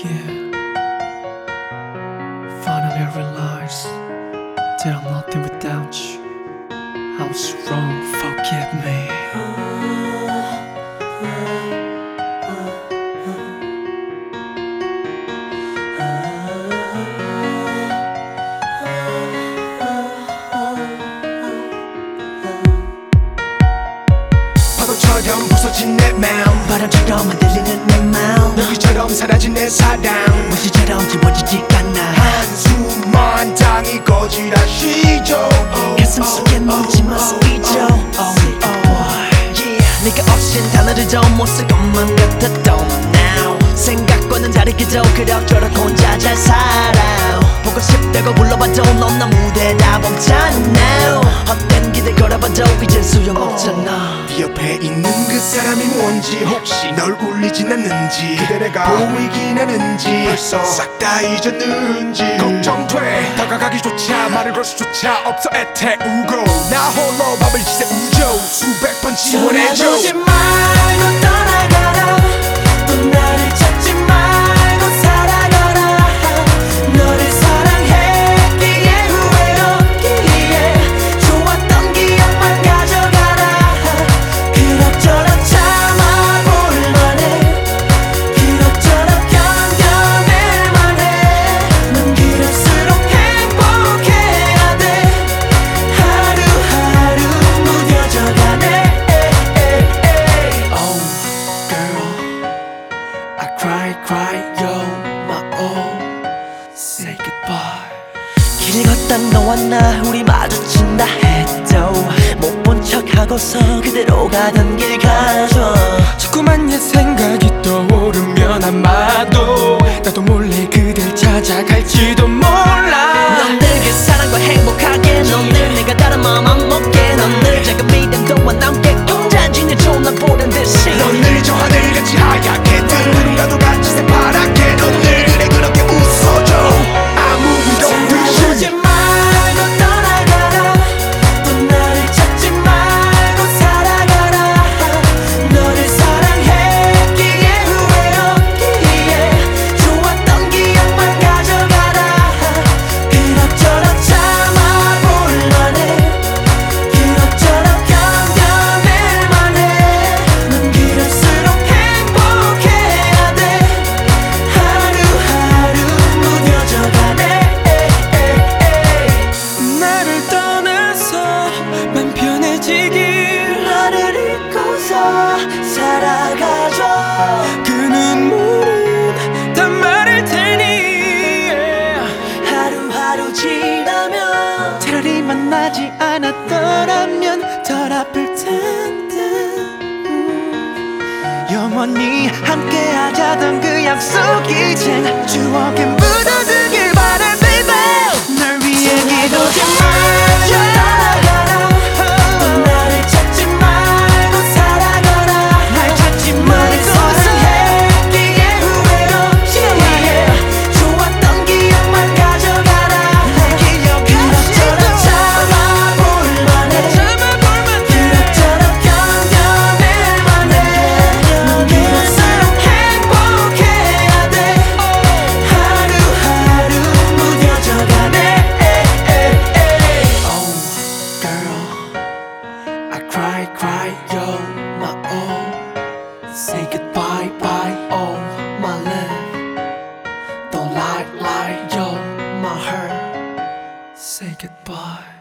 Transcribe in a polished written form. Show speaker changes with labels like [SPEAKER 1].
[SPEAKER 1] Yeah. Finally realized that I'm nothing without you. I was wrong, forgive me.
[SPEAKER 2] 파도처럼 부서진 내 마음,
[SPEAKER 3] 바람처럼 흔들리는 내 마음,
[SPEAKER 2] 너희처럼 사라진 내 사랑,
[SPEAKER 3] 무시처럼 지워지지 않아.
[SPEAKER 2] 한숨만 당이 거지라시죠.
[SPEAKER 3] 가슴 속에 묻지마 스피죠. 네가 없인 단어를 더 못 쓸 것만 같았던 now. 생각과는 다르게도 그럭저럭 혼자 잘 살아. 보고 싶다고 불러봐도 넌 나 무대다 멈잖아. 헛된 기대 걸어봐도 이젠 소용없잖아.
[SPEAKER 2] 네 옆에 있는 그 사람이 뭔지, 혹시 널 울리진 않는지, 그대 내가 보이긴 하는지, 벌써 싹 다 잊었는지 걱정돼. 다가가기조차 말을 걸 수조차 없어. 애태우고 나 홀로 밤을 지새우죠. 수백 번 지원해줘.
[SPEAKER 3] 떠나보지 말고 떠나가라. 또 나를 찾지 말고 살아가라. 너를 사랑했기에 후회 없기에 좋았던 기억만 가져가라. 그럭저럭 참아볼 만해. 그럭저럭 견뎌낼 만해. 넌 그럴수록 행복해야 돼. 하루하루 무뎌져가네.
[SPEAKER 1] Oh, girl, I cry, yo, my all. Say goodbye.
[SPEAKER 3] 길 걷다 너와 나 우리 마주친다 해도 못 본 척하고서 그대로 가던 길 가줘.
[SPEAKER 2] 자꾸만 옛 생각이 떠오르면 아마도 나도 몰래 그댈 찾아갈지도 몰라.
[SPEAKER 3] 넌 늘 그 사랑과 행복하게, 넌 늘 내가 다른 마음 안 먹게, 넌 늘 작은 믿음도와 남게 혼자 지내줘 난 보란 듯이.
[SPEAKER 2] 넌 늘 저 하늘같이 하얗게, 누군가도 같이 새파랗게, 넌 늘 그래 그렇게 웃어줘. 아무 일 없듯이.
[SPEAKER 3] 떠나보지 말고 떠나가라. 또 나를 찾지 말고 살아가라. 너를 사랑했기에 후회 없기에 좋았던 기억만 가져가라. 그럭저럭 참아볼 만해. 그럭저럭 견뎌낼 만해. 넌 그럴수록 행복해야 돼. 하루하루 무뎌져가네.
[SPEAKER 2] 나를 떠나서 맘 편해지길,
[SPEAKER 3] 너를 잊고서 살아가줘.
[SPEAKER 2] 그 눈물은 다 마를 테니.
[SPEAKER 3] 하루하루 지나면
[SPEAKER 1] 차라리 만나지 않았더라면 덜 아플 텐데. 영원히 함께하자던 그 약속 이젠 추억에 묻어두길 바래, baby. 널 위해 기도해.
[SPEAKER 3] 떠나가라. 또 나를 찾지 말고 살아가라.
[SPEAKER 1] 날 찾지
[SPEAKER 3] 너를
[SPEAKER 1] 말고
[SPEAKER 3] 사랑했기에 후회 없기에 좋았던 기억만 가져가라. 그럭저럭 참아볼 만해. 그럭저럭 견뎌낼 만해. 넌 그럴수록 행복해야 돼. 하루하루 무뎌져가네.
[SPEAKER 1] Oh, girl, I cry, yo, my all. Say goodbye, bye, oh, my love. Don't lie, yo, my heart. Say goodbye.